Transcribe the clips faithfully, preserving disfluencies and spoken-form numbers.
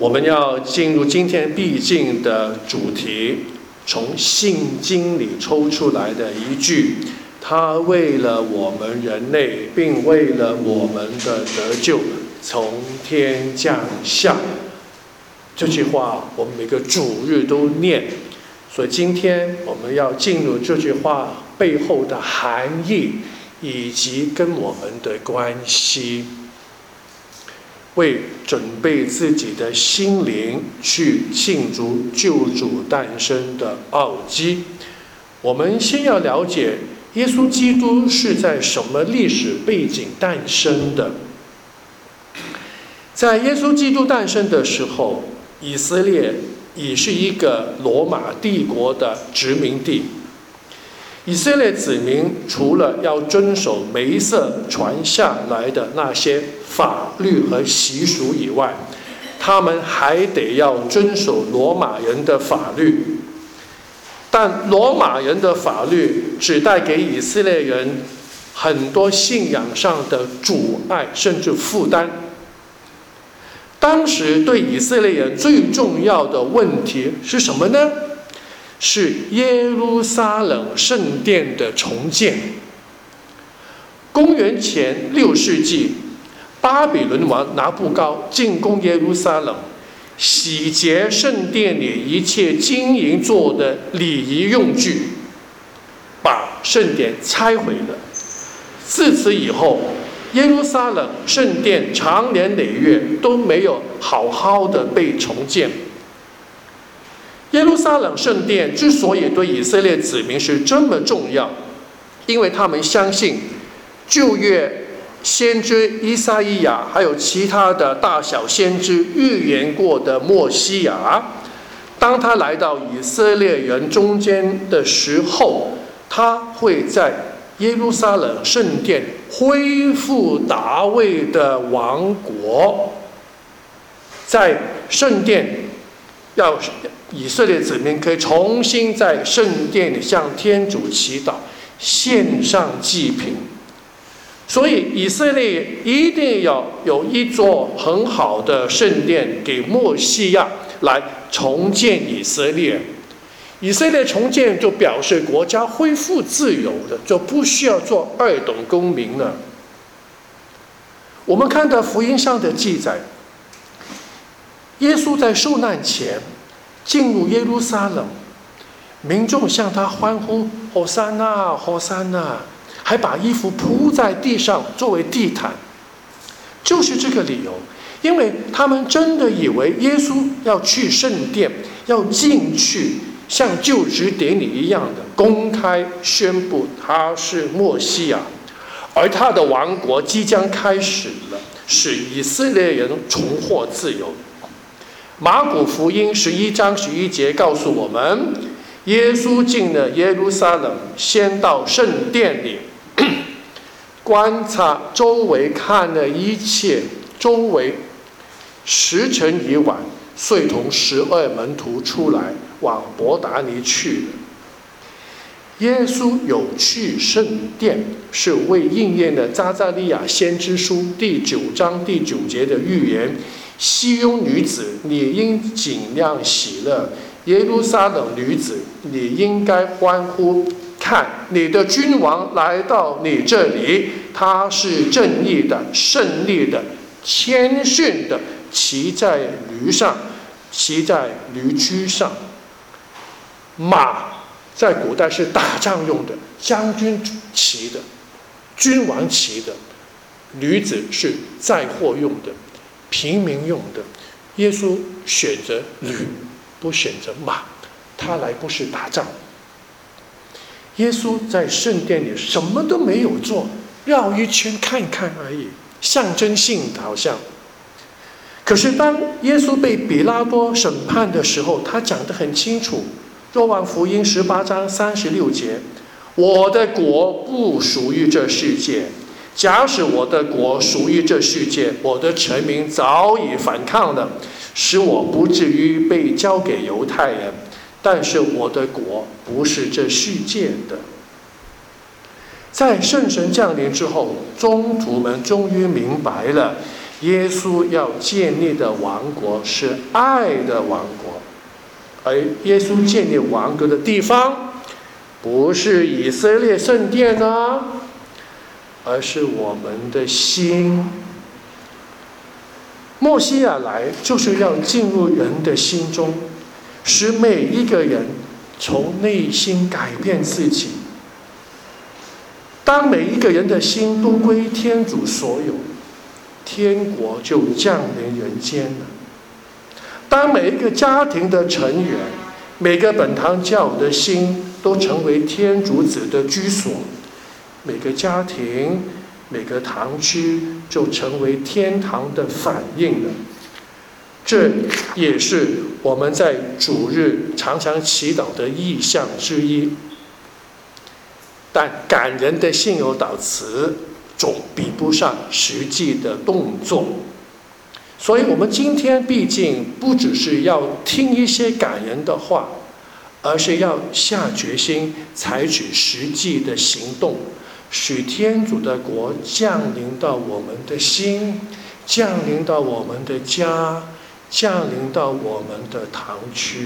我们要进入今天必经的主题，从信经里抽出来的一句，他为了我们人类，并为了我们的得救，从天降下。这句话我们每个主日都念，所以今天我们要进入这句话背后的含义，以及跟我们的关系，为准备自己的心灵去庆祝救主诞生的奥迹。我们先要了解耶稣基督是在什么历史背景诞生的。在耶稣基督诞生的时候，以色列已是一个罗马帝国的殖民地。以色列子民除了要遵守梅瑟传下来的那些法律和习俗以外，他们还得要遵守罗马人的法律。但罗马人的法律只带给以色列人很多信仰上的阻碍，甚至负担。当时对以色列人最重要的问题是什么呢？是耶路撒冷圣殿的重建。公元前六世纪，巴比伦王拿布高进攻耶路撒冷，洗劫圣殿里一切金银做的礼仪用具，把圣殿拆毁了。自此以后，耶路撒冷圣殿长年累月都没有好好的被重建。耶路撒冷圣殿之所以对以色列子民是这么重要，因为他们相信旧约先知以赛亚还有其他的大小先知预言过的默西亚，当他来到以色列人中间的时候，他会在耶路撒冷圣殿恢复大卫的王国。在圣殿，要以色列子民可以重新在圣殿里向天主祈祷，献上祭品。所以以色列一定要有一座很好的圣殿给默西亚来重建以色列。以色列重建就表示国家恢复自由的，就不需要做二等公民了。我们看到福音上的记载，耶稣在受难前进入耶路撒冷，民众向他欢呼火山啊火山啊，还把衣服铺在地上作为地毯。就是这个理由，因为他们真的以为耶稣要去圣殿，要进去像就职典礼一样的公开宣布他是默西亚，而他的王国即将开始了，使以色列人重获自由。马可福音十一章十一节告诉我们，耶稣进了耶路撒冷，先到圣殿里观察周围，看了一切，周围时辰已晚，遂同十二门徒出来往伯达尼去了。耶稣有去圣殿，是为应验了匝加利亚先知书第九章第九节的预言：西雍女子，你应尽量喜乐；耶路撒冷女子，你应该欢呼。看，你的君王来到你这里，他是正义的、胜利的、谦逊的，骑在驴上，骑在驴驹上。马在古代是打仗用的，将军骑的，君王骑的；驴子是载货用的，平民用的。耶稣选择驴，不选择马，他来不是打仗。耶稣在圣殿里什么都没有做，绕一圈看看而已，象征性的好像。可是当耶稣被比拉多审判的时候，他讲得很清楚，若望福音十八章三十六节，我的国不属于这世界，假使我的国属于这世界，我的臣民早已反抗了，使我不至于被交给犹太人。但是我的国不是这世界的。在圣神降临之后，宗徒们终于明白了， 耶稣要建立的王国是爱的王国，而耶稣建立王国的地方不是以色列圣殿啊，而是我们的心。默西亚来就是要进入人的心中，使每一个人从内心改变自己。当每一个人的心都归天主所有，天国就降临人间了。当每一个家庭的成员，每个本堂教友的心都成为天主子的居所，每个家庭每个堂区就成为天堂的反应了。这也是我们在主日常常祈祷的意向之一。但感人的信友祷词总比不上实际的动作，所以我们今天毕竟不只是要听一些感人的话，而是要下决心采取实际的行动，使天主的国降临到我们的心，降临到我们的家，降临到我们的堂区。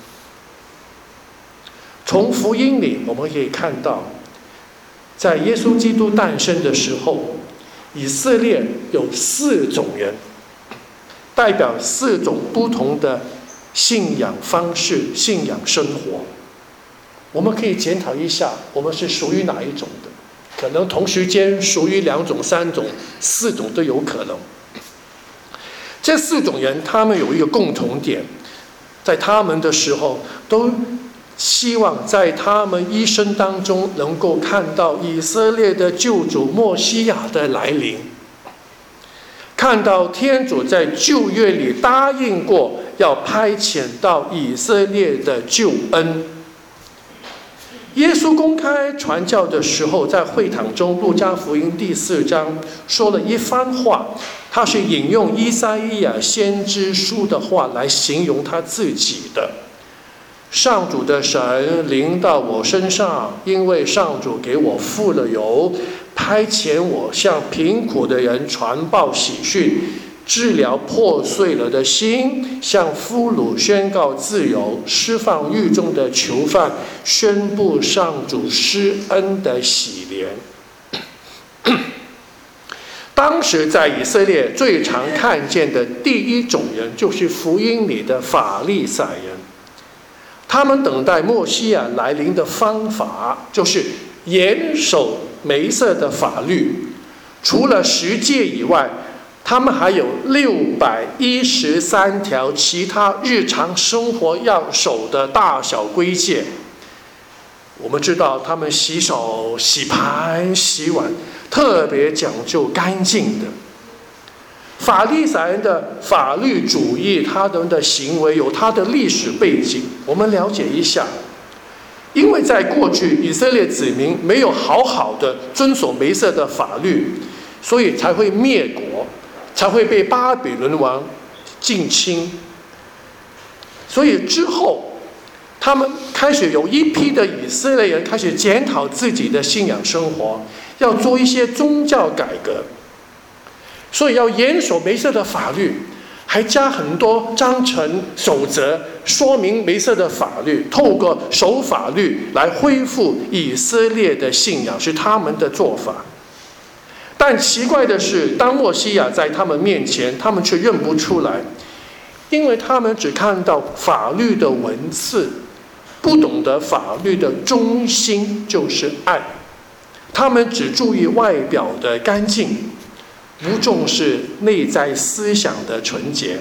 从福音里我们可以看到，在耶稣基督诞生的时候，以色列有四种人，代表四种不同的信仰方式、信仰生活。我们可以检讨一下，我们是属于哪一种的？可能同时间属于两种、三种、四种都有可能。这四种人，他们有一个共同点，在他们的时候都希望在他们一生当中能够看到以色列的救主默西亚的来临，看到天主在旧约里答应过要派遣到以色列的救恩。耶稣公开传教的时候，在会堂中，路加福音第四章说了一番话，他是引用依撒意亚先知书的话来形容他自己的。上主的神临到我身上，因为上主给我付了油，派遣我向贫苦的人传报喜讯，治疗破碎了的心，向俘虏宣告自由，释放狱中的囚犯，宣布上主施恩的喜怜。当时在以色列最常看见的第一种人，就是福音里的法利赛人。他们等待默西亚来临的方法，就是严守梅瑟的法律。除了十诫以外，他们还有六百一十三条其他日常生活要守的大小规诫。我们知道他们洗手、洗盘、洗碗，特别讲究干净的。法利赛人的法律主义，他们的行为有他的历史背景，我们了解一下。因为在过去以色列子民没有好好的遵守梅瑟的法律，所以才会灭国，才会被巴比伦王进侵。所以之后他们开始有一批的以色列人开始检讨自己的信仰生活，要做一些宗教改革，所以要严守梅瑟的法律，还加很多章程守则，说明梅瑟的法律，透过守法律来恢复以色列的信仰，是他们的做法。但奇怪的是，当默西亚在他们面前，他们却认不出来，因为他们只看到法律的文字，不懂得法律的中心就是爱。他们只注意外表的干净，不重视内在思想的纯洁。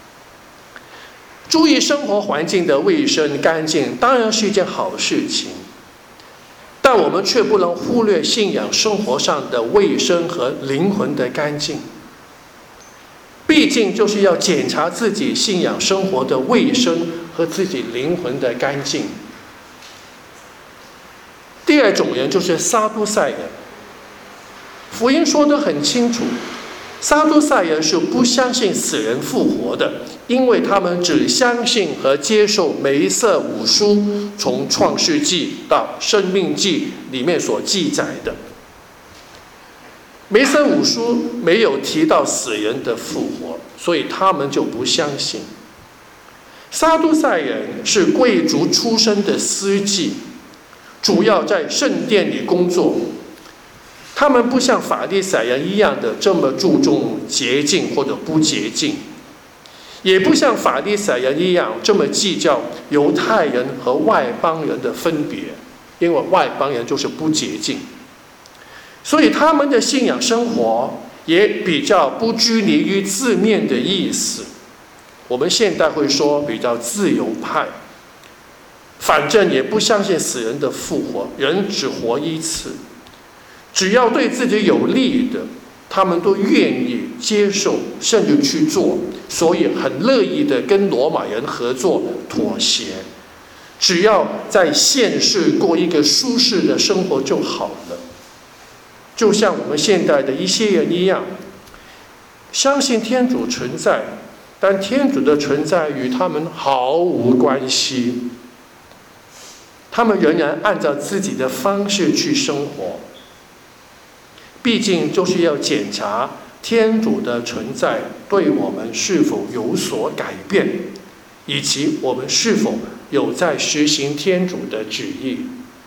注意生活环境的卫生干净当然是一件好事情，但我们却不能忽略信仰生活上的卫生和灵魂的干净。毕竟就是要检查自己信仰生活的卫生和自己灵魂的干净。第二种人就是撒都塞人。福音说得很清楚，撒都塞人是不相信死人复活的，因为他们只相信和接受梅瑟五书从创世纪到生命记里面所记载的。 梅瑟五书没有提到死人的复活，所以他们就不相信。撒都塞人是贵族出身的司祭，主要在圣殿里工作。他们不像法利赛人一样的这么注重洁净或者不洁净，也不像法利赛人一样这么计较犹太人和外邦人的分别，因为外邦人就是不洁净，所以他们的信仰生活也比较不拘泥于字面的意思。我们现代会说比较自由派，反正也不相信死人的复活，人只活一次，只要对自己有利的，他们都愿意接受，甚至去做，所以很乐意的跟罗马人合作妥协，只要在现世过一个舒适的生活就好了。就像我们现代的一些人一样，相信天主存在，但天主的存在与他们毫无关系，他们仍然按照自己的方式去生活。毕竟就是要检查天主的存在对我们是否有所改变，以及我们是否有在实行天主的旨意。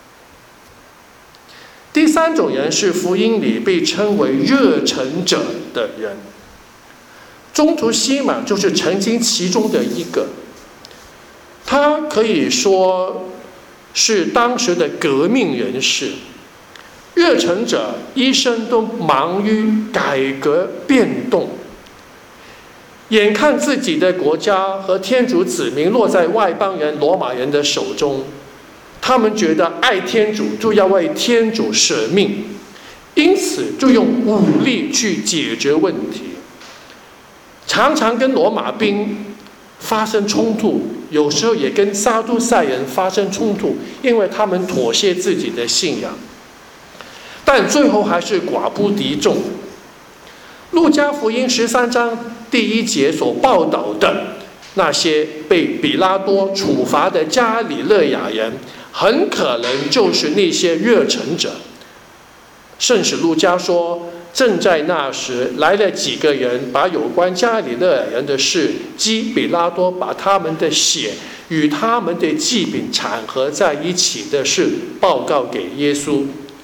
第三种人是福音里被称为热忱者的人，宗徒西满就是曾经其中的一个，他可以说是当时的革命人士。热忱者一生都忙于改革变动，眼看自己的国家和天主子民落在外邦人罗马人的手中，他们觉得爱天主就要为天主舍命，因此就用武力去解决问题，常常跟罗马兵发生冲突，有时候也跟撒都塞人发生冲突，因为他们妥协自己的信仰，但最后还是寡不敌众。路加福音十三章第一节所报道的那些被比拉多处罚的加里肋亚人，很可能就是那些热忱者。圣使路加说，正在那时来了几个人，把有关加里肋亚人的事，即比拉多把他们的血与他们的祭饼掺合在一起的事报告给耶稣。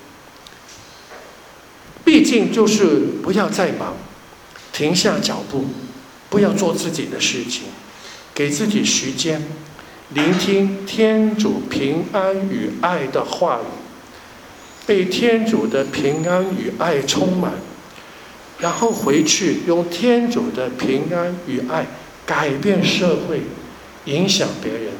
毕竟就是不要再忙，停下脚步，不要做自己的事情，给自己时间，聆听天主平安与爱的话语，被天主的平安与爱充满，然后回去用天主的平安与爱改变社会，影响别人。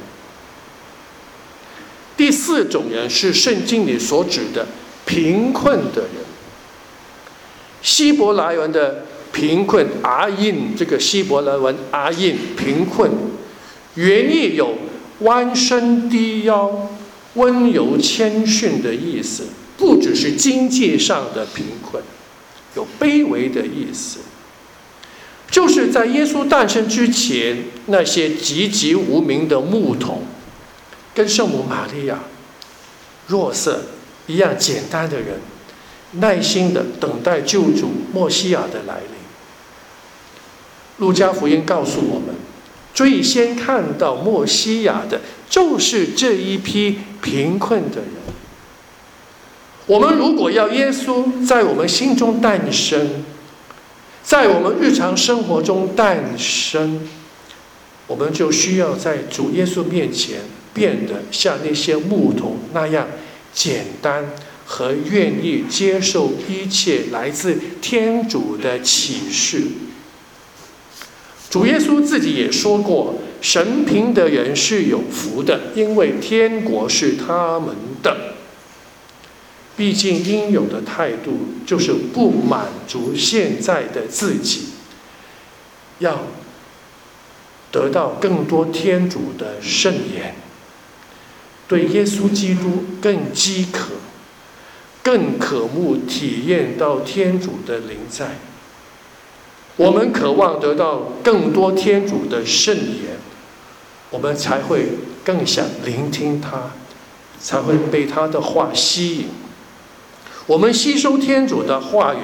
第四种人是圣经里所指的贫困的人。希伯来文的贫困阿印，这个希伯来文阿印贫困，原意有弯身低腰、温柔谦逊的意思，不只是经济上的贫困，有卑微的意思。就是在耶稣诞生之前，那些籍籍无名的牧童，跟圣母玛利亚、若瑟一样简单的人，耐心的等待救主默西亚的来临。路加福音告诉我们，最先看到默西亚的就是这一批贫困的人。我们如果要耶稣在我们心中诞生，在我们日常生活中诞生，我们就需要在主耶稣面前变得像那些牧童那样简单和愿意接受一切来自天主的启示。主耶稣自己也说过，神贫的人是有福的，因为天国是他们的。毕竟应有的态度就是不满足现在的自己，要得到更多天主的圣言，对耶稣基督更饥渴，更渴慕体验到天主的临在。我们渴望得到更多天主的圣言，我们才会更想聆听他，才会被他的话吸引。我们吸收天主的话语，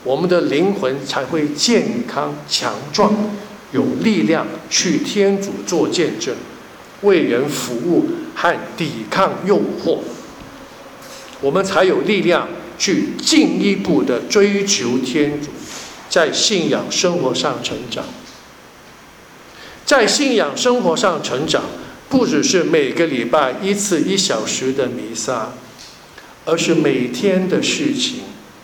我们的灵魂才会健康强壮，有力量去天主做见证，为人服务和抵抗诱惑，我们才有力量去进一步的追求天主，在信仰生活上成长。在信仰生活上成长，不只是每个礼拜一次一小时的弥撒，而是每天的事情。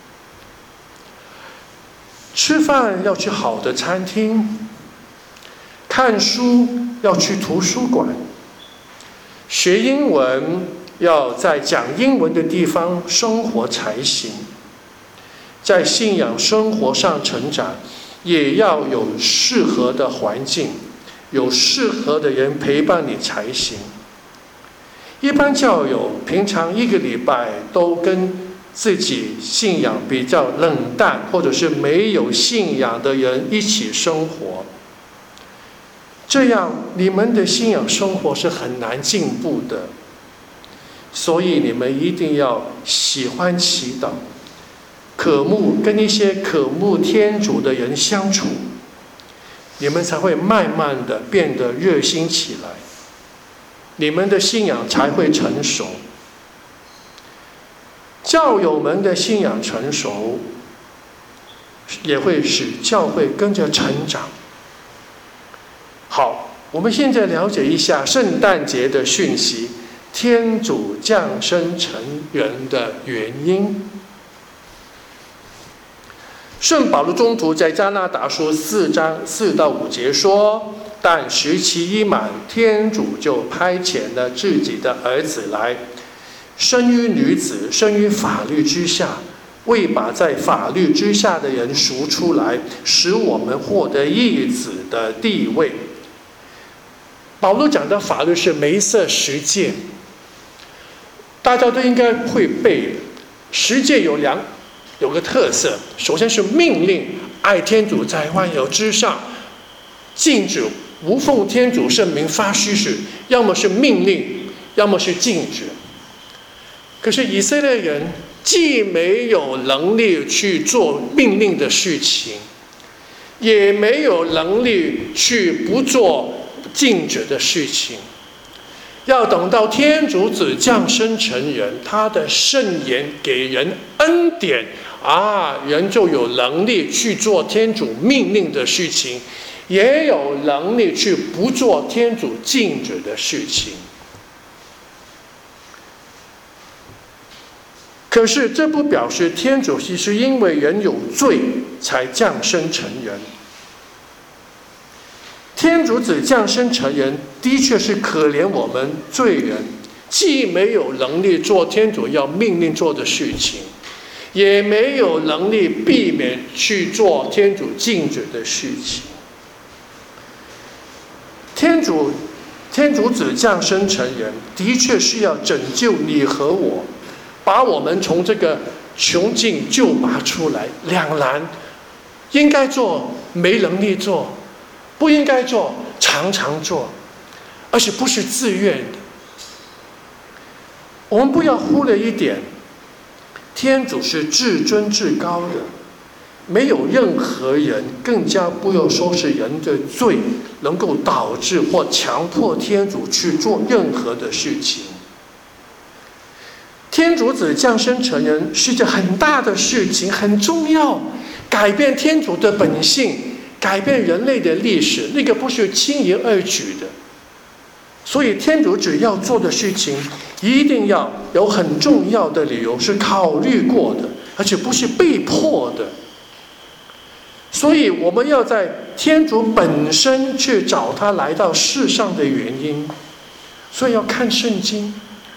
吃饭要去好的餐厅，看书要去图书馆，学英文要在讲英文的地方生活才行。在信仰生活上成长，也要有适合的环境，有适合的人陪伴你才行。一般教友平常一个礼拜都跟自己信仰比较冷淡或者是没有信仰的人一起生活，这样你们的信仰生活是很难进步的。所以你们一定要喜欢祈祷，渴慕跟一些渴慕天主的人相处，你们才会慢慢的变得热心起来，你们的信仰才会成熟。教友们的信仰成熟，也会使教会跟着成长。好，我们现在了解一下圣诞节的讯息，天主降生成人的原因。圣保禄宗徒在加拉达书四章四到五节说：但时期一满，天主就派遣了自己的儿子来，生于女子，生于法律之下，为把在法律之下的人赎出来，使我们获得义子的地位。保禄讲的法律是梅瑟十诫，大家都应该会背。十诫有两有个特色，首先是命令，爱天主在万有之上，禁止无奉天主圣名发虚誓，要么是命令，要么是禁止。可是以色列人既没有能力去做命令的事情，也没有能力去不做禁止的事情，要等到天主子降生成人，他的圣言给人恩典啊，人就有能力去做天主命令的事情，也有能力去不做天主禁止的事情。可是这不表示天主其实因为人有罪才降生成人。天主子降生成人，的确是可怜我们罪人，既没有能力做天主要命令做的事情，也没有能力避免去做天主禁止的事情。天主天主子降生成人，的确是要拯救你和我，把我们从这个穷境救拔出来，两难，应该做没能力做，不应该做常常做，而且不是自愿的。我们不要忽略一点，天主是至尊至高的，没有任何人，更加不要说是人的罪能够导致或强迫天主去做任何的事情。天主子降生成人是件很大的事情，很重要，改变天主的本性，改变人类的历史，那个不是轻而易举的。所以天主只要做的事情，一定要有很重要的理由，是考虑过的，而且不是被迫的。所以我们要在天主本身去找他来到世上的原因，所以要看圣经。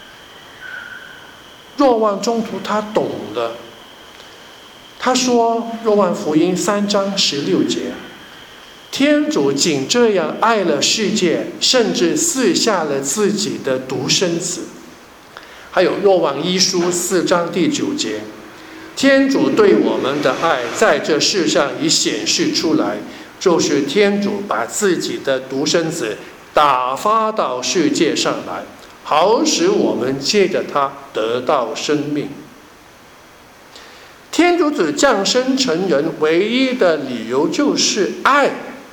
若望宗徒他懂了，他说若望福音三章十六节，天主仅这样爱了世界，甚至赐下了自己的独生子。还有若望一书四章第九节，天主对我们的爱在这世上已显示出来，就是天主把自己的独生子打发到世界上来，好使我们借着他得到生命。 天主子降生成人唯一的理由就是爱，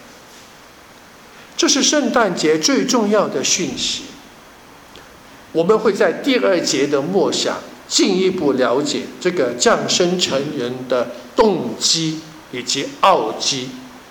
这是圣诞节最重要的讯息。我们会在第二节的默想进一步了解这个降生成人的动机以及奥机。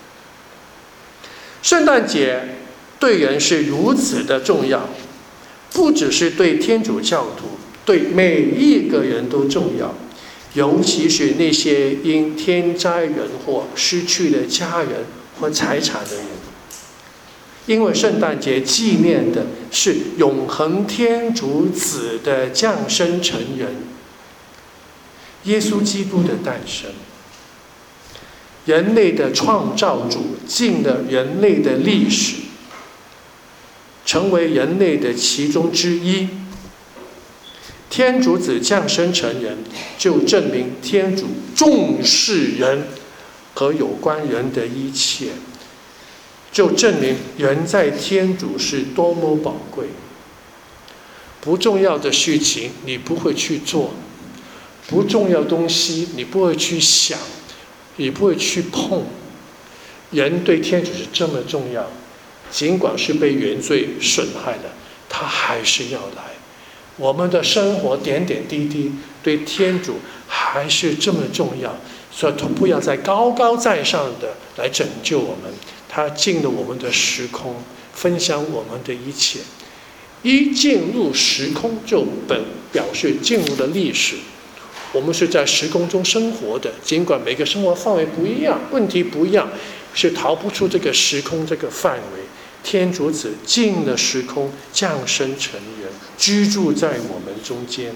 圣诞节对人是如此的重要，不只是对天主教徒，对每一个人都重要，尤其是那些因天灾人祸失去了家人或财产的人。因为圣诞节纪念的是永恒天主子的降生成人，耶稣基督的诞生。人类的创造主进了人类的历史，成为人类的其中之一。天主子降生成人，就证明天主重视人和有关人的一切，就证明人在天主是多么宝贵。不重要的事情你不会去做，不重要的东西你不会去想，你不会去碰。人对天主是这么重要，尽管是被原罪损害了，他还是要来。我们的生活点点滴滴对天主还是这么重要，所以他不要再高高在上的来拯救我们，他进了我们的时空，分享我们的一切。一进入时空就本表示进入了历史，我们是在时空中生活的，尽管每个生活范围不一样，问题不一样，是逃不出这个时空这个范围。天主子进了时空，降生成人，居住在我们中间。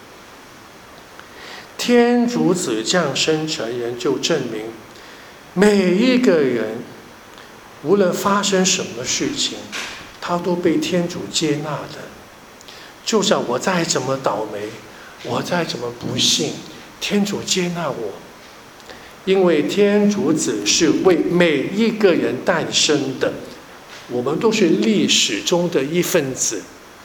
天主子降生成人，就证明每一个人无论发生什么事情，他都被天主接纳的。就像我再怎么倒霉，我再怎么不幸，天主接纳我，因为天主子是为每一个人诞生的，我们都是历史中的一份子。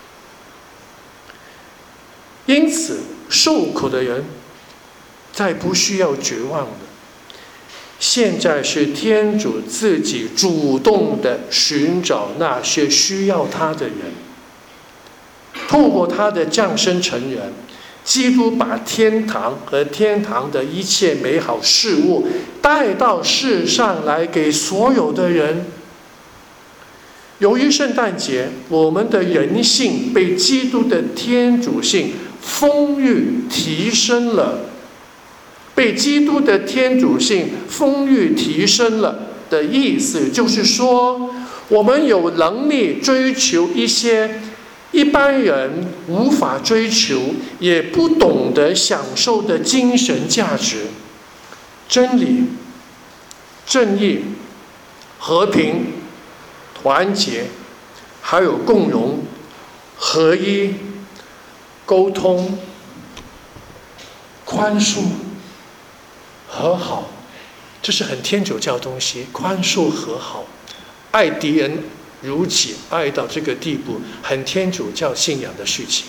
因此受苦的人再不需要绝望了，现在是天主自己主动的寻找那些需要他的人，透过他的降生成人，基督把天堂和天堂的一切美好事物带到世上来给所有的人。由于圣诞节，我们的人性被基督的天主性丰裕提升了，被基督的天主性丰裕提升了的意思，就是说，我们有能力追求一些一般人无法追求也不懂得享受的精神价值：真理、正义、和平、团结，还有共融、合一、沟通、宽恕、和好。这是很天主教的东西，宽恕和好，爱敌人如己，爱到这个地步，很天主教信仰的事情。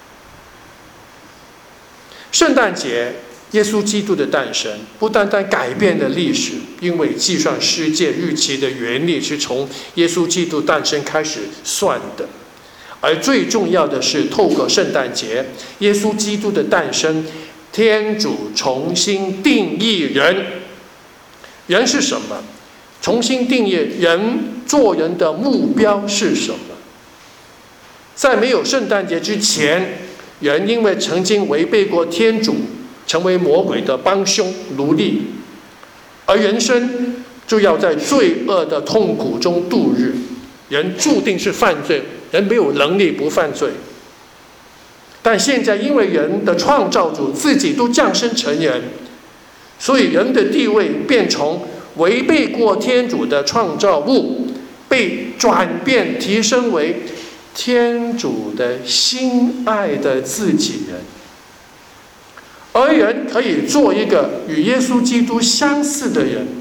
圣诞节，耶稣基督的诞生不单单改变了历史，因为计算世界日期的原理是从耶稣基督诞生开始算的，而最重要的是透过圣诞节，耶稣基督的诞生，天主重新定义人。人是什么？重新定义人做人的目标是什么？在没有圣诞节之前，人因为曾经违背过天主，成为魔鬼的帮凶奴隶，而人生就要在罪恶的痛苦中度日。人注定是犯罪，人没有能力不犯罪。但现在因为人的创造主自己都降生成人，所以人的地位变从违背过天主的创造物，被转变提升为天主的心爱的自己人。而人可以做一个与耶稣基督相似的人。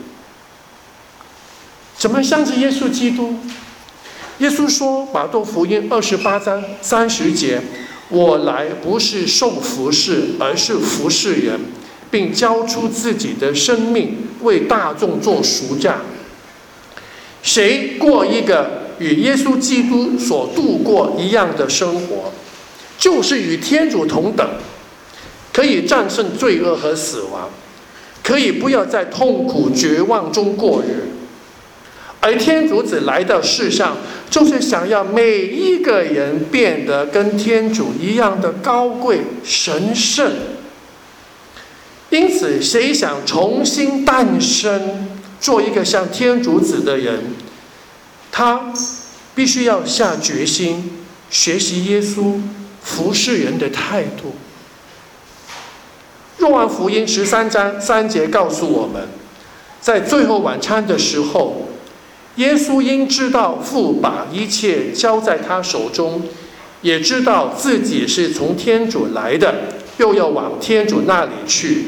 怎么相似耶稣基督？耶稣说，马窦福音二十八章三十节，我来不是受服侍，而是服侍人， 并交出自己的生命为大众做赎价。谁过一个与耶稣基督所度过一样的生活，就是与天主同等，可以战胜罪恶和死亡，可以不要在痛苦绝望中过日。而天主子来到世上，就是想要每一个人变得跟天主一样的高贵神圣。因此，谁想重新诞生做一个像天主子的人，他必须要下决心学习耶稣服侍人的态度。若望福音十三章三节告诉我们，在最后晚餐的时候，耶稣因知道父把一切交在他手中，也知道自己是从天主来的，又要往天主那里去。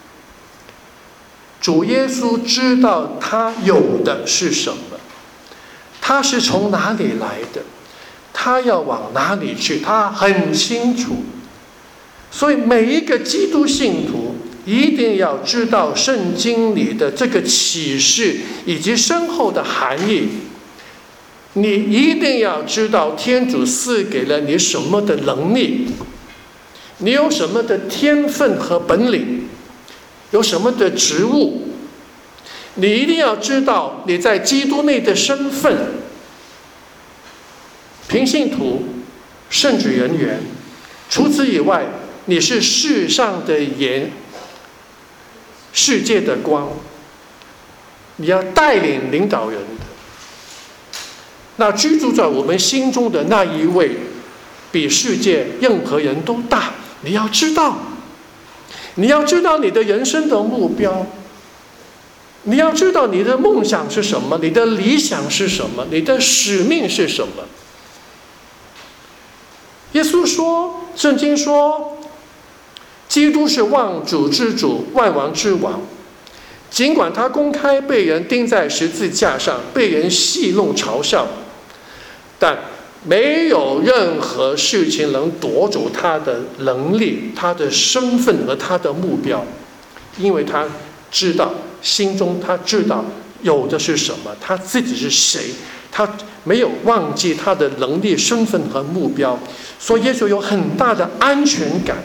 主耶稣知道他有的是什么，他是从哪里来的，他要往哪里去，他很清楚。所以每一个基督信徒一定要知道圣经里的这个启示以及深厚的含义。你一定要知道天主赐给了你什么的能力，你有什么的天分和本领，有什么的职务。你一定要知道你在基督内的身份，平信徒、圣职人员。除此以外，你是世上的盐，世界的光，你要带领领导人的。那居住在我们心中的那一位，比世界任何人都大。你要知道，你要知道你的人生的目标，你要知道你的梦想是什么，你的理想是什么，你的使命是什么。耶稣说，圣经说，基督是万主之主，万王之王。尽管他公开被人钉在十字架上，被人戏弄嘲笑，但没有任何事情能夺走他的能力、他的身份和他的目标，因为他知道，心中他知道有的是什么，他自己是谁，他没有忘记他的能力、身份和目标，所以耶稣有很大的安全感。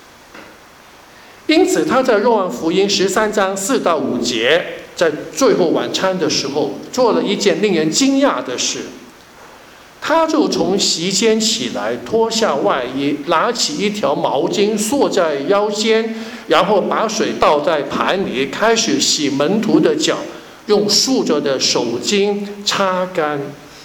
因此他在若望福音十三章四到五节，在最后晚餐的时候做了一件令人惊讶的事。他就从席间起来，脱下外衣，拿起一条毛巾束在腰间，然后把水倒在盘里，开始洗门徒的脚，用竖着的手巾擦干。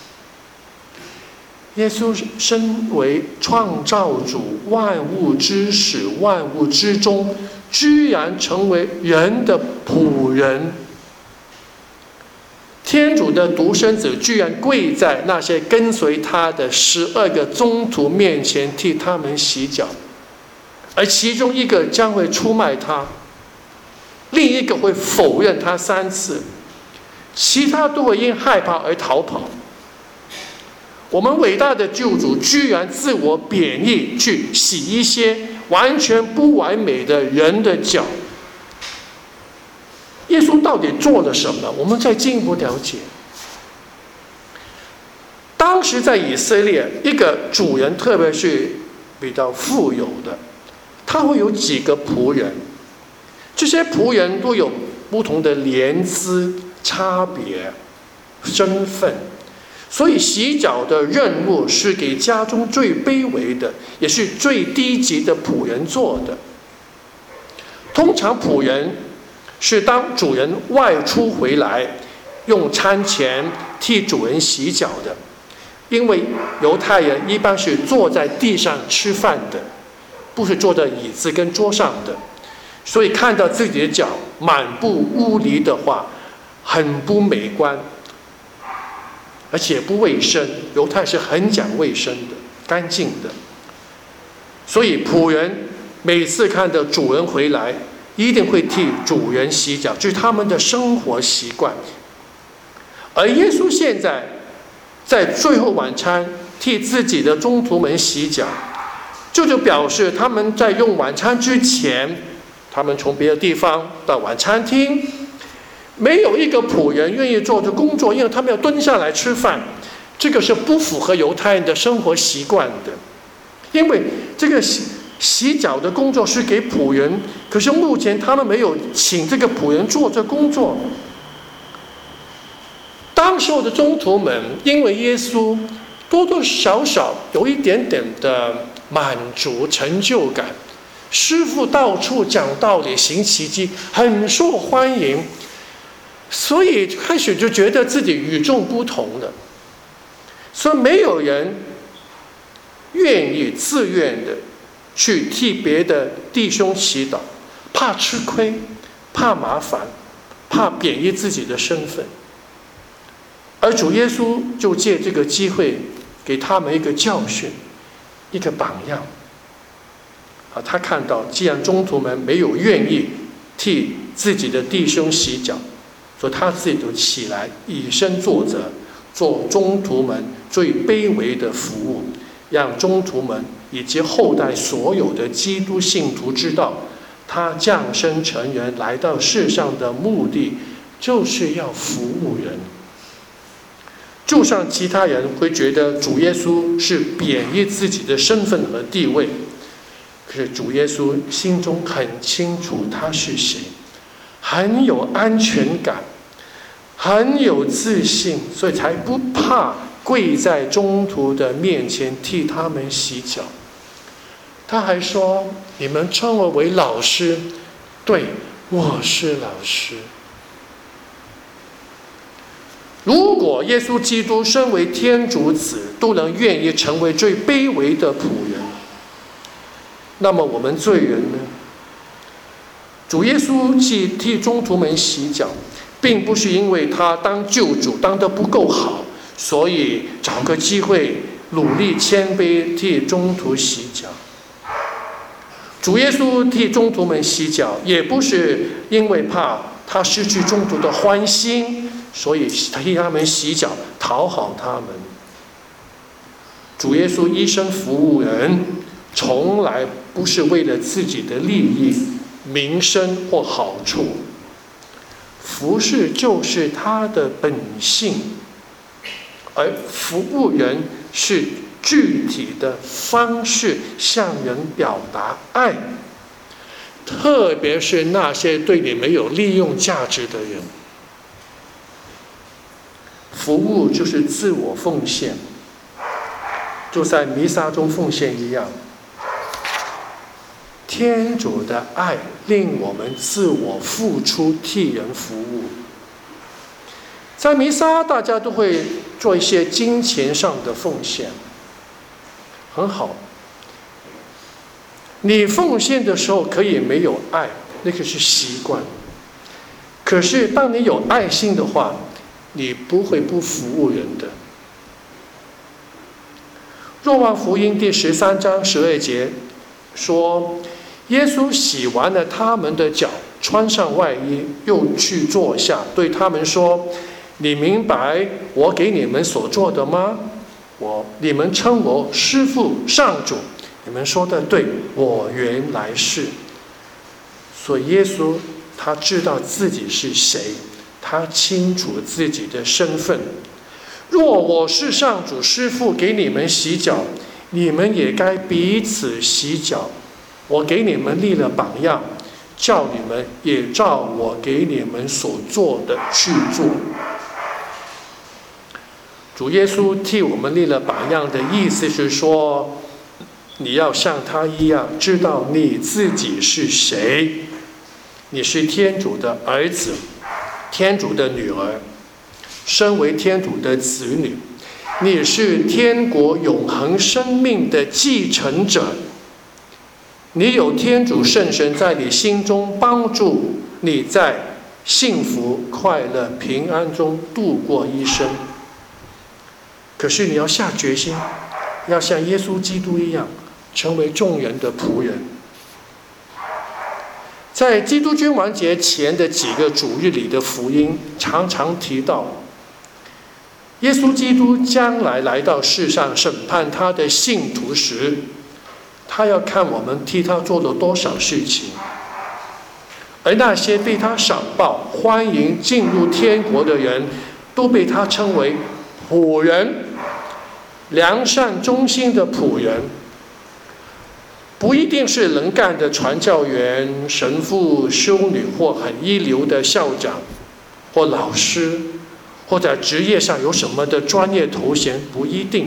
耶稣身为创造主，万物之始，万物之终，居然成为人的仆人。天主的独生子居然跪在那些跟随他的十二个宗徒面前替他们洗脚，而其中一个将会出卖他，另一个会否认他三次，其他都会因害怕而逃跑。我们伟大的救主居然自我贬义，去洗一些完全不完美的人的脚。耶稣到底做了什么？我们再进一步了解。当时在以色列，一个主人，特别是比较富有的，他会有几个仆人，这些仆人都有不同的年资、差别、身份，所以洗脚的任务是给家中最卑微的，也是最低级的仆人做的。通常仆人是当主人外出回来，用餐前替主人洗脚的。因为犹太人一般是坐在地上吃饭的，不是坐在椅子跟桌上的，所以看到自己的脚满布污泥的话，很不美观，而且不卫生。犹太是很讲卫生的，干净的。所以仆人每次看到主人回来，一定会替主人洗脚，这是他们的生活习惯。而耶稣现在在最后晚餐替自己的宗徒们洗脚，这就表示他们在用晚餐之前他们从别的地方到晚餐厅，没有一个仆人愿意做这工作，因为他们要蹲下来吃饭，这个是不符合犹太人的生活习惯的。因为这个洗洗脚的工作是给仆人，可是目前他们没有请这个仆人做这工作。当时候的宗徒们因为耶稣多多少少有一点点的满足成就感，师父到处讲道理行奇迹，很受欢迎，所以开始就觉得自己与众不同了。所以没有人愿意自愿的去替别的弟兄祈祷，怕吃亏，怕麻烦，怕贬义自己的身份。而主耶稣就借这个机会给他们一个教训，一个榜样。啊，他看到既然宗徒们没有愿意替自己的弟兄洗脚，所以他自己就起来以身作则，做宗徒们最卑微的服务，让宗徒们以及后代所有的基督信徒知道，他降生成人来到世上的目的就是要服务人。就像其他人会觉得主耶稣是贬义自己的身份和地位，可是主耶稣心中很清楚他是谁，很有安全感，很有自信，所以才不怕跪在宗徒的面前替他们洗脚。他还说：“你们称我为老师，对，我是老师。”如果耶稣基督身为天主子都能愿意成为最卑微的仆人，那么我们罪人呢？主耶稣替替宗徒们洗脚，并不是因为他当救主当得不够好，所以找个机会努力谦卑替宗徒洗脚。主耶稣替宗徒们洗脚，也不是因为怕他失去宗徒的欢心，所以替他们洗脚讨好他们。主耶稣一生服务人，从来不是为了自己的利益、名声或好处，服侍就是他的本性，而服务人是具体的方式向人表达爱，特别是那些对你没有利用价值的人。服务就是自我奉献，就在弥撒中奉献一样。天主的爱令我们自我付出，替人服务。在弥撒，大家都会做一些金钱上的奉献，很好。你奉献的时候可以没有爱，那个是习惯。可是当你有爱心的话，你不会不服务人的。若望福音第十三章十二节说，耶稣洗完了他们的脚，穿上外衣，又去坐下，对他们说：“你明白我给你们所做的吗？我你们称我师父上主，你们说的对，我原来是。”所以耶稣他知道自己是谁，他清楚自己的身份。若我是上主师父给你们洗脚，你们也该彼此洗脚。我给你们立了榜样，叫你们也照我给你们所做的去做。主耶稣替我们立了榜样的意思是说，你要像他一样知道你自己是谁。你是天主的儿子，天主的女儿，身为天主的子女，你是天国永恒生命的继承者。你有天主圣神在你心中帮助你在幸福、快乐、平安中度过一生。可是你要下决心，要像耶稣基督一样，成为众人的仆人。在基督君王节前的几个主日里的福音常常提到，耶稣基督将来来到世上审判他的信徒时，他要看我们替他做了多少事情。 而那些被他赏报、欢迎进入天国的人，都被他称为仆人，良善忠心的仆人。不一定是能干的传教员、神父、修女，或很一流的校长或老师，或者职业上有什么的专业头衔，不一定。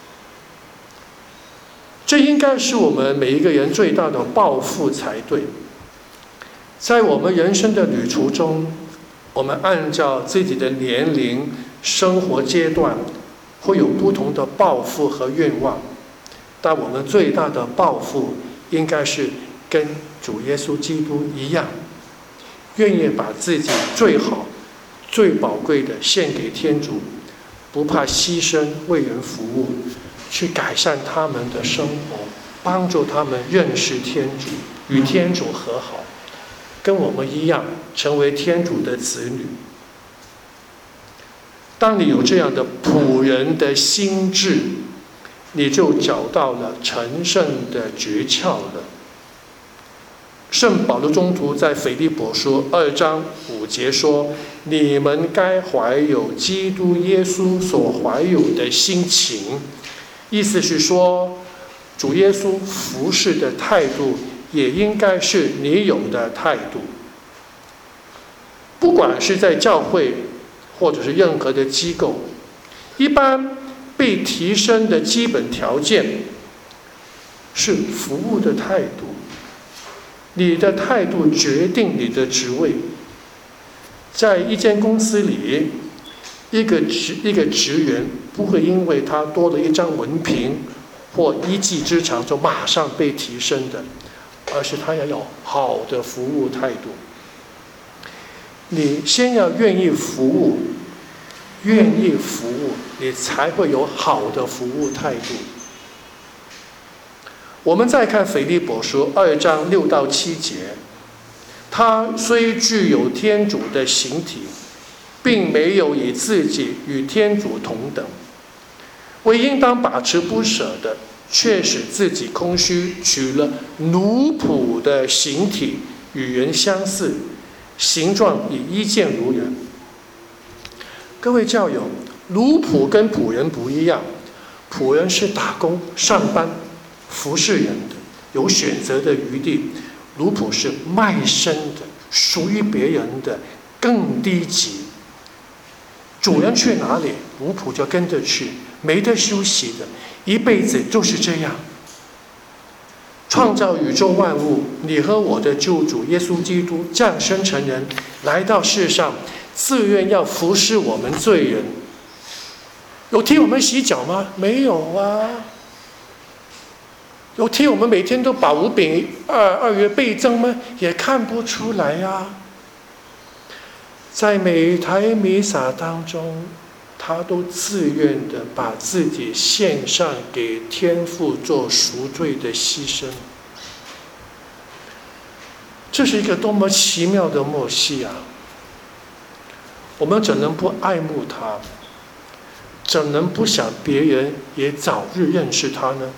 这应该是我们每一个人最大的抱负才对。在我们人生的旅途中，我们按照自己的年龄、生活阶段，会有不同的抱负和愿望。但我们最大的抱负应该是跟主耶稣基督一样，愿意把自己最好、最宝贵的献给天主，不怕牺牲为人服务，去改善他们的生活，帮助他们认识天主，与天主和好，跟我们一样成为天主的子女。当你有这样的仆人的心智，你就找到了成圣的诀窍了。圣保罗宗徒在腓立比书二章五节说：“你们该怀有基督耶稣所怀有的心情。”意思是说，主耶稣服侍的态度也应该是你有的态度。不管是在教会，或者是任何的机构，一般被提升的基本条件是服务的态度。你的态度决定你的职位。在一间公司里，一个职一个职员不会因为他多了一张文凭或一技之长就马上被提升的，而是他要有好的服务态度。你先要愿意服务，愿意服务，你才会有好的服务态度。我们再看腓立比书二章六到七节，他虽具有天主的形体，并没有以自己与天主同等，为应当把持不舍的，却使自己空虚，取了奴仆的形体，与人相似，形状以一见如人。各位教友，奴仆跟仆人不一样，仆人是打工上班服侍人的，有选择的余地；奴仆是卖身的，属于别人的，更低级。主人去哪里，奴仆就跟着去，没得休息的，一辈子就是这样。创造宇宙万物，你和我的救主耶稣基督降生成人，来到世上，自愿要服侍我们罪人。有替我们洗脚吗？没有啊。有替我们每天都把五饼二二月倍增吗？也看不出来啊。在每台弥撒当中，他都自愿的把自己献上给天父做赎罪的牺牲。这是一个多么奇妙的默西啊！我们怎能不爱慕他？怎能不想别人也早日认识他呢？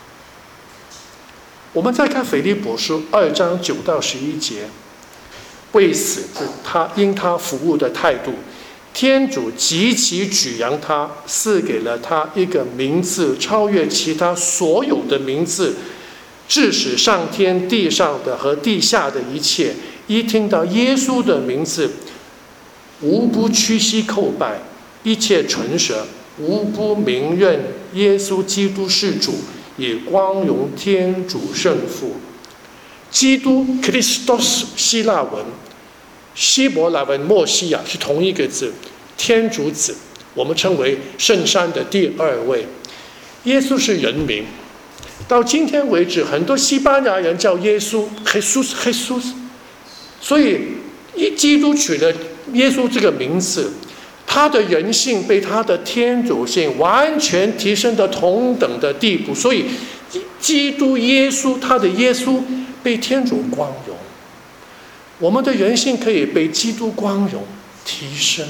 我们再看腓立比书二章九到十一节，为此他因他服务的态度，天主极其举扬他，赐给了他一个名字，超越其他所有的名字，致使上天地上的和地下的一切，一听到耶稣的名字，无不屈膝叩拜，一切唇舌无不明认耶稣基督是主，也光荣天主圣父。基督 Christos 希腊文，希伯来文默西亚是同一个字，天主子，我们称为圣山的第二位。耶稣是人名，到今天为止，很多西班牙人叫耶稣 Jesus Jesus， 所以一基督取了耶稣这个名字，他的人性被他的天主性完全提升到同等的地步，所以基督耶稣，他的耶稣被天主光荣，我们的人性可以被基督光荣提升。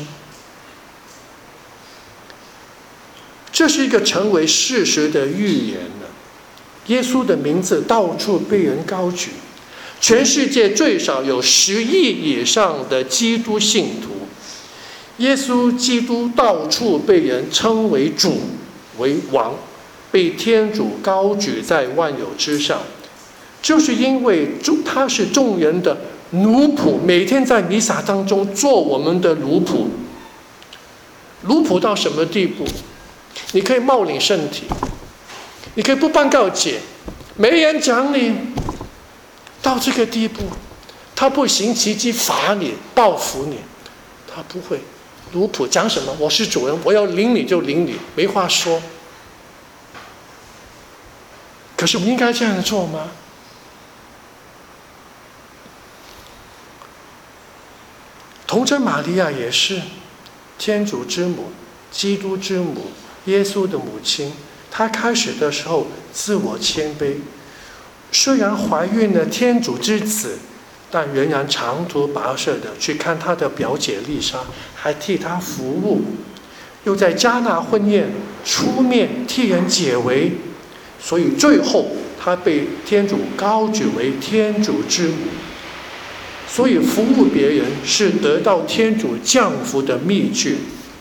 这是一个成为事实的预言了。耶稣的名字到处被人高举， 全世界最少有十亿以上的基督信徒。耶稣基督到处被人称为主为王，被天主高举在万有之上，就是因为他是众人的奴仆，每天在弥撒当中做我们的奴仆。奴仆到什么地步？你可以冒领圣体，你可以不办告解，没人讲你，到这个地步，他不行奇迹罚你报复你，他不会。奴仆讲什么？我是主人，我要领你就领你，没话说。可是我们应该这样做吗？童贞玛利亚也是天主之母，基督之母，耶稣的母亲。她开始的时候自我谦卑，虽然怀孕了天主之子，但仍然长途跋涉的去看她的表姐丽莎，还替她服务，又在迦纳婚宴出面替人解围，所以最后她被天主高举为天主之母。所以服务别人是得到天主降福的秘诀。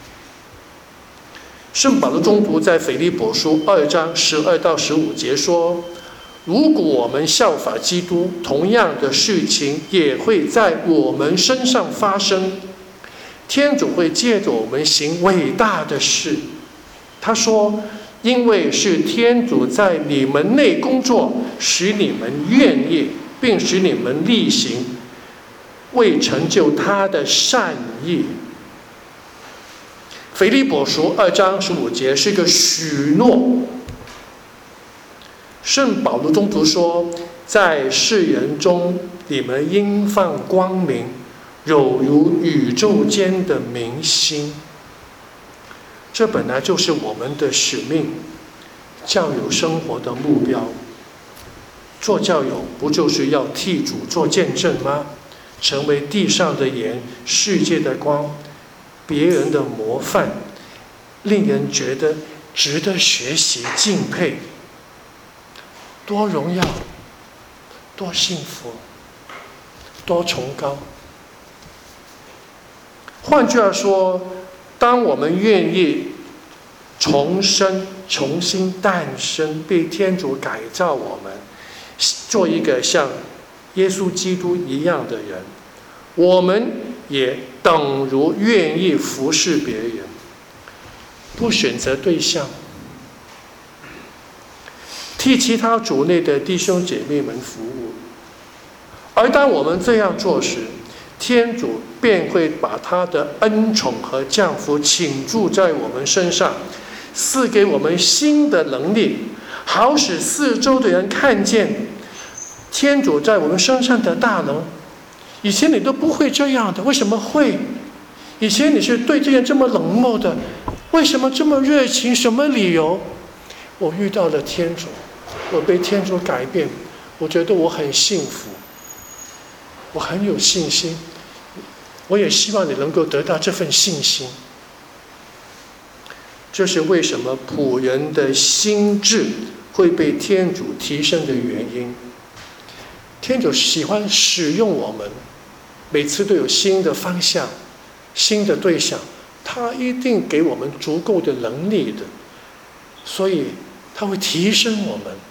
圣保罗宗徒在腓立比书二章十二到十五节说，如果我们效法基督，同样的事情也会在我们身上发生。天主会借着我们行伟大的事。他说，因为是天主在你们内工作，使你们愿意，并使你们力行，为成就他的善意。腓立比书二章十五节是个许诺。圣保罗宗徒说，在世人中你们应放光明，有如宇宙间的明星。这本来就是我们的使命，教友生活的目标。做教友不就是要替主做见证吗？成为地上的盐，世界的光，别人的模范，令人觉得值得学习敬佩。多荣耀，多幸福，多崇高。换句话说，当我们愿意重生、重新诞生，被天主改造我们，做一个像耶稣基督一样的人，我们也等如愿意服侍别人，不选择对象，替其他主内的弟兄姐妹们服务。而当我们这样做时，天主便会把他的恩宠和降福倾注在我们身上，赐给我们新的能力，好使四周的人看见天主在我们身上的大能。以前你都不会这样的，为什么会？以前你是对这些这么冷漠的，为什么这么热情？什么理由？我遇到了天主，我被天主改变，我觉得我很幸福，我很有信心。我也希望你能够得到这份信心。这是为什么仆人的心智会被天主提升的原因。天主喜欢使用我们，每次都有新的方向、新的对象，他一定给我们足够的能力的，所以他会提升我们。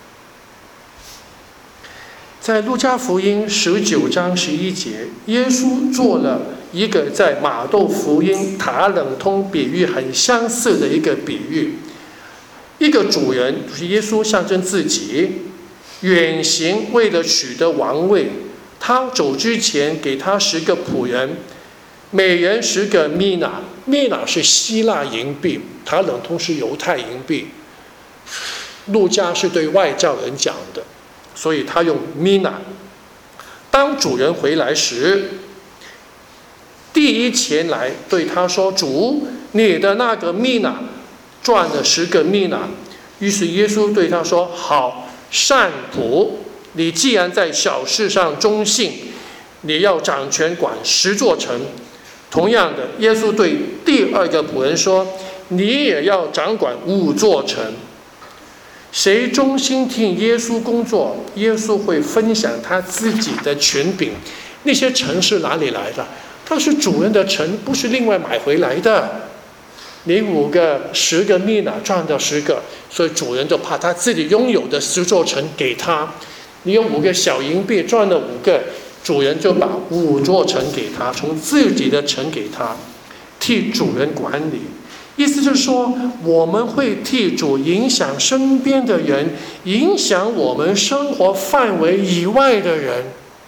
在路加福音十九章十一节，耶稣做了一个在马窦福音塔冷通比喻很相似的一个比喻。一个主人，就是耶稣，象征自己远行，为了取得王位，他走之前给他十个仆人，每人十个米纳。米纳是希腊银币，塔冷通是犹太银币。路加是对外教人讲的，所以他用米纳。当主人回来时，第一前来对他说：“主，你的那个米纳赚了十个米纳。”于是耶稣对他说：“好，善仆，你既然在小事上忠信，你要掌权管十座城。”同样的，耶稣对第二个仆人说：“你也要掌管五座城。” 谁忠心听耶稣工作，耶稣会分享他自己的权柄。那些城是哪里来的？它是主人的城，不是另外买回来的。你五个、十个米娜赚到十个，所以主人就把他自己拥有的十座城给他。你有五个小银币赚了五个，主人就把五座城给他，从自己的城给他，替主人管理。意思就是说，我们会替主影响身边的人，影响我们生活范围以外的人。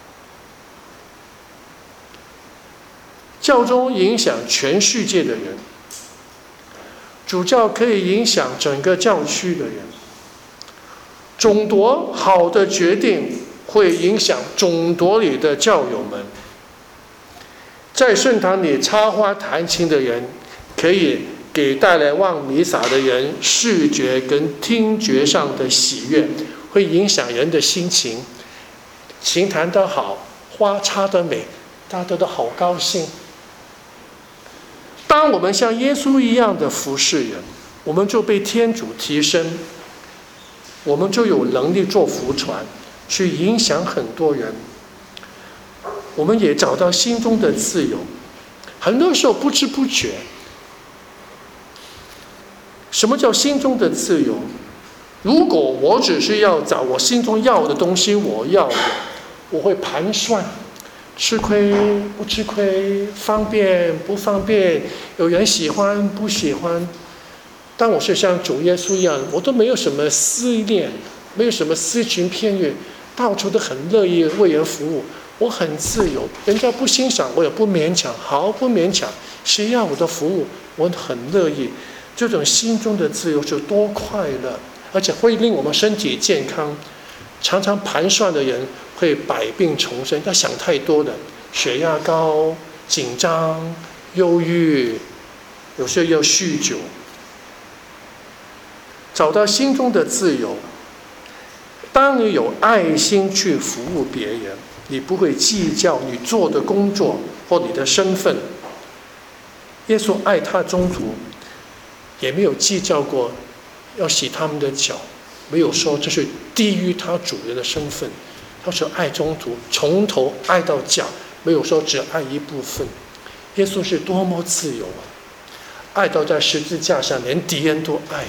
教宗影响全世界的人，主教可以影响整个教区的人。总铎好的决定会影响总铎里的教友们。在圣堂里插花弹琴的人，可以给带来望弥撒的人视觉跟听觉上的喜悦，会影响人的心情。琴弹得好，花插得美，大家都好高兴。当我们像耶稣一样的服侍人，我们就被天主提升，我们就有能力做福传，去影响很多人。我们也找到心中的自由。很多时候不知不觉，什么叫心中的自由？如果我只是要找我心中要的东西，我要的，我会盘算，吃亏不吃亏，方便不方便，有人喜欢不喜欢。当我是像主耶稣一样，我都没有什么思念，没有什么私情偏欲，到处都很乐意为人服务，我很自由，人家不欣赏我也不勉强，好不勉强，谁要我的服务我很乐意。这种心中的自由是多快乐，而且会令我们身体健康。常常盘算的人会百病丛生，要想太多的，血压高、紧张、忧郁，有时候要酗酒。找到心中的自由，当你有爱心去服务别人，你不会计较你做的工作或你的身份。耶稣爱他宗徒，也没有计较过要洗他们的脚，没有说这是低于他主人的身份。他说爱宗徒，从头爱到脚，没有说只爱一部分。耶稣是多么自由啊！爱到在十字架上连敌人都爱。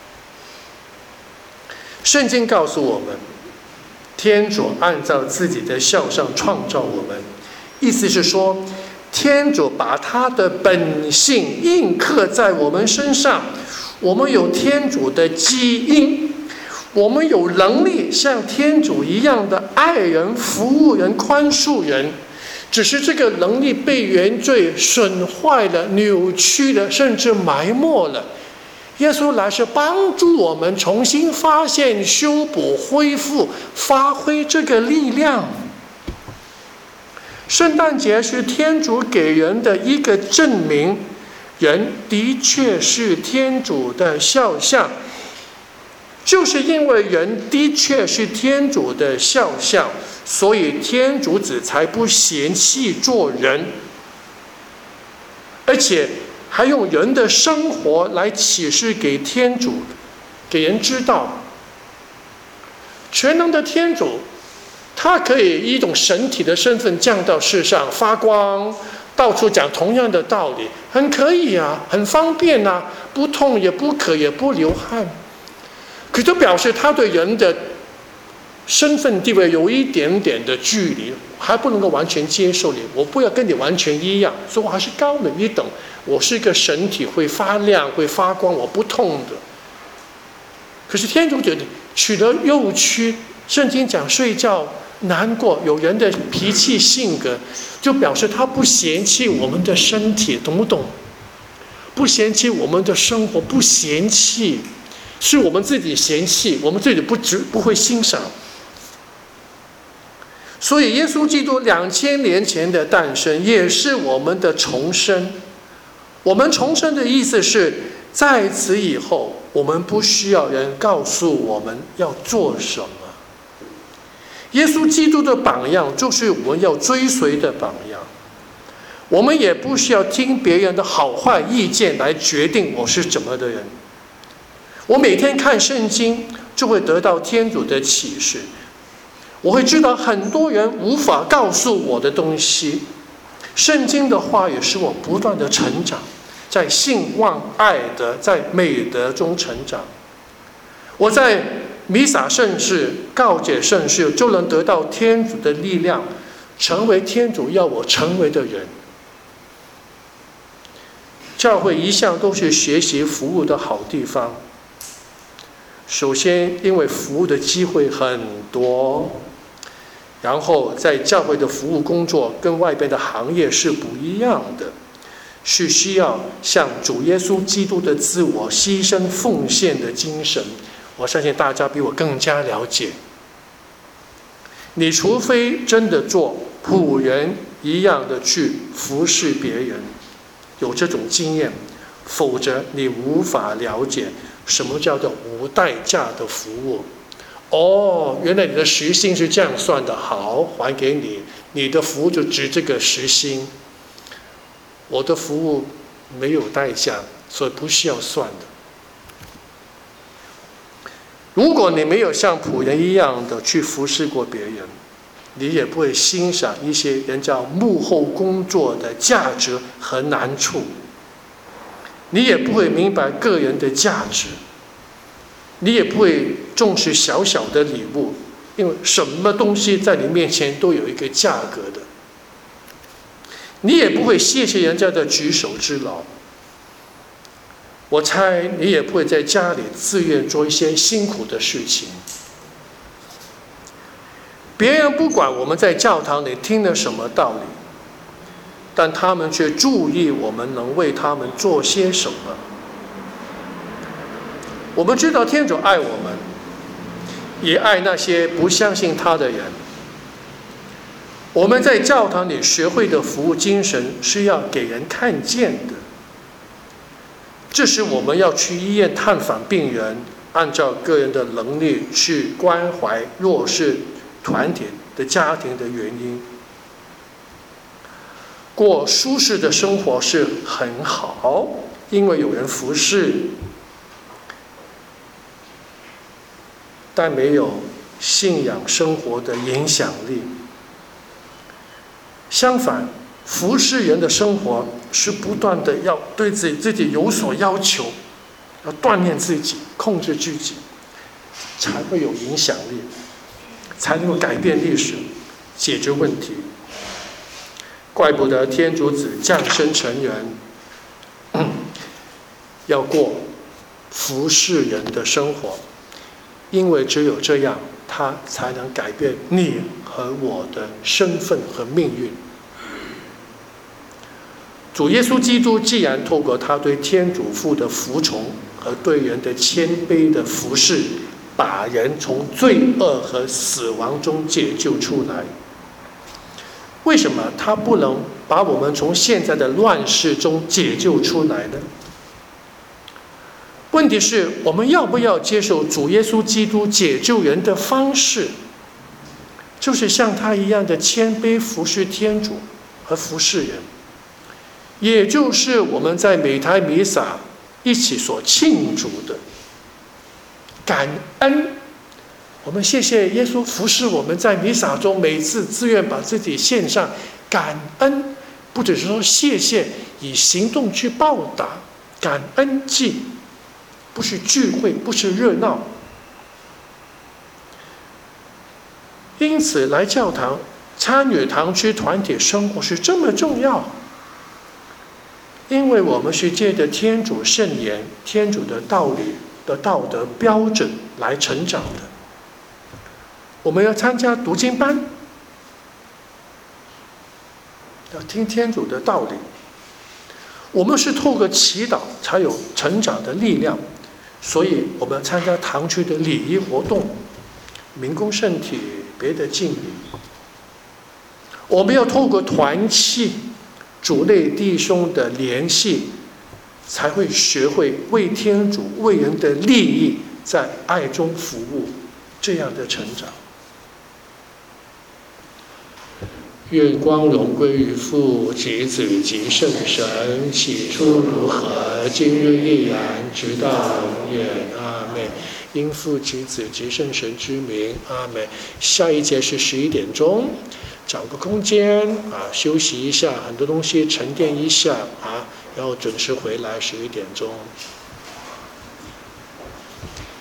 圣经告诉我们，天主按照自己的肖像创造我们，意思是说，天主把他的本性印刻在我们身上，我们有天主的基因，我们有能力像天主一样的爱人、服务人、宽恕人，只是这个能力被原罪损坏了、扭曲了，甚至埋没了。耶稣来是帮助我们重新发现、修补、恢复、发挥这个力量。圣诞节是天主给人的一个证明，人的确是天主的肖像。就是因为人的确是天主的肖像，所以天主子才不嫌弃做人，而且还用人的生活来启示给天主，给人知道，全能的天主，他可以以一种神体的身份降到世上发光，到处讲同样的道理，很可以啊，很方便啊，不痛也不渴也不流汗。可就表示他对人的身份地位有一点点的距离，还不能够完全接受你，我不要跟你完全一样，所以我还是高人一等，我是一个神体，会发亮会发光，我不痛的。可是天主觉得取了幼躯，圣经讲睡觉难过，有人的脾气性格，就表示他不嫌弃我们的身体，懂不懂？不嫌弃我们的生活，不嫌弃，是我们自己嫌弃，我们自己不知不会欣赏。所以耶稣基督两千年前的诞生也是我们的重生。我们重生的意思是，在此以后我们不需要人告诉我们要做什么。耶稣基督的榜样就是我们要追随的榜样。我们也不需要听别人的好坏意见来决定我是怎么的人。 我每天看圣经，就会得到天主的启示。我会知道很多人无法告诉我的东西。圣经的话语使我不断的成长，在信望爱德，在美德中成长。我在弥撒圣事、告解圣事，就能得到天主的力量，成为天主要我成为的人。教会一向都是学习服务的好地方。首先，因为服务的机会很多，然后在教会的服务工作跟外边的行业是不一样的，是需要像主耶稣基督的自我牺牲奉献的精神。我相信大家比我更加了解。你除非真的做仆人一样的去服侍别人，有这种经验，否则你无法了解什么叫做无代价的服务。哦，原来你的时薪是这样算的，好，还给你，你的服务就值这个时薪。我的服务没有代价，所以不需要算的。如果你没有像仆人一样的去服侍过别人，你也不会欣赏一些人叫幕后工作的价值和难处，你也不会明白个人的价值，你也不会重视小小的礼物，因为什么东西在你面前都有一个价格的。你也不会谢谢人家的举手之劳。我猜你也不会在家里自愿做一些辛苦的事情。别人不管我们在教堂里听了什么道理，但他们却注意我们能为他们做些什么。我们知道天主爱我们，也爱那些不相信他的人。我们在教堂里学会的服务精神是要给人看见的。这时我们要去医院探访病人，按照个人的能力去关怀弱势团体的家庭的原因。过舒适的生活是很好，因为有人服侍，但没有信仰生活的影响力。相反，服侍人的生活是不断的要对自己自己有所要求，要锻炼自己，控制自己，才会有影响力，才能够改变历史，解决问题。怪不得天主子降生成人，嗯、要过服侍人的生活，因为只有这样，他才能改变你和我的身份和命运。主耶稣基督既然透过他对天主父的服从和对人的谦卑的服侍，把人从罪恶和死亡中解救出来，为什么他不能把我们从现在的乱世中解救出来呢？问题是我们要不要接受主耶稣基督解救人的方式，就是像他一样的谦卑服侍天主和服侍人，也就是我们在每台弥撒一起所庆祝的感恩。我们谢谢耶稣服侍我们，在弥撒中每次自愿把自己献上，感恩，不只是说谢谢，以行动去报答，感恩祭，不是聚会，不是热闹。因此来教堂参与堂区团体生活是这么重要，因为我们是借着天主圣言、天主的道理的道德标准来成长的。我们要参加读经班，要听天主的道理。我们是透过祈祷才有成长的力量，所以我们参加堂区的礼仪活动、民公圣体、别的敬礼。我们要透过团契、主内弟兄的联系，才会学会为天主、为人的利益在爱中服务，这样的成长。 愿光荣归于父及子及圣神，起初如何，今日亦然，直到永远。阿们。因父及子及圣神之名，阿们。下一节是十一点钟，找个空间啊，休息一下，很多东西沉淀一下啊，然后准时回来十一点钟。